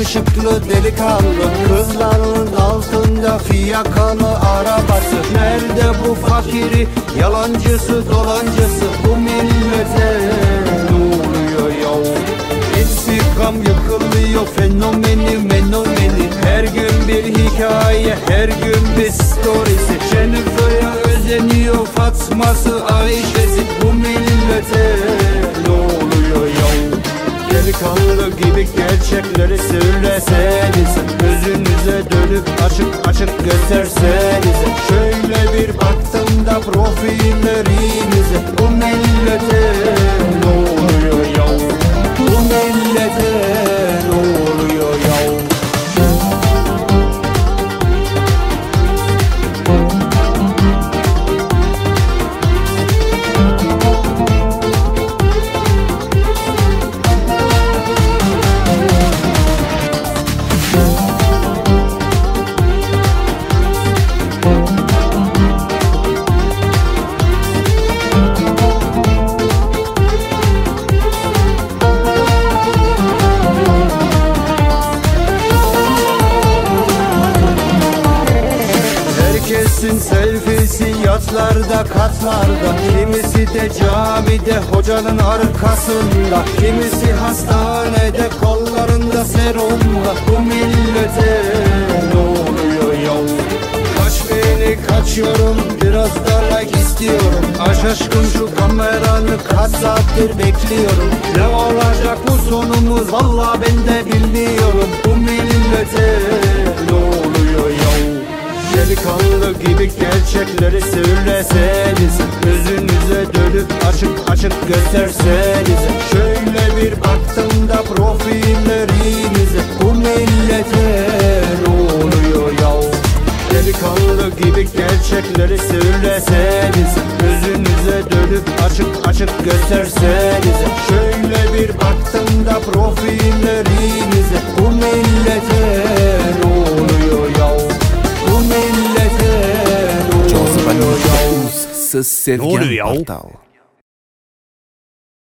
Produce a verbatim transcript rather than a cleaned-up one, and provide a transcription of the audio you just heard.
yakışıklı delikanlı, kızların altında fiyakalı arabası. Nerede bu fakiri, yalancısı, dolancısı? Bu millete ne oluyor ya? İntikam yıkılıyor, fenomeni menomeni. Her gün bir hikaye, her gün bir storiesi. Jennifer'a özeniyor, Fatma'sı, Ayşe'si. Bu millete ne oluyor ya? Delikanlı gibi gerçekleri söyleseniz, gözünüze dönüp açık açık gösterseniz. Şöyle bir baktım da profillerinize. Bu millete ne oluyor ya? Bu millete ne oluyor ya? Herkesin selfie'si yatlarda, katlarda. Kimisi de camide, hocanın arkasında. Kimisi hastanede, kollarında serumla. Bu millete ne oluyor ya? Kaç beni kaçıyorum, biraz da like istiyorum. Aşk aşkım şu kameranı kaç saattir bekliyorum. Ne olacak bu sonumuz, vallahi ben de bilmiyorum. Bu millete ne oluyor ya? Delikanlı gibi gerçekleri söyleseniz, gözünüze dönüp açık açık gösterseniz. Şöyle bir baktım da profillerinize. Bu millete ne oluyor ya? Delikanlı gibi gerçekleri söyleseniz, gözünüze dönüp açık açık gösterseniz. Şöyle bir baktım da profillerinize. Bu millete ne oluyor ya? Bu millete ne oluyor ya? Sevgi Portal.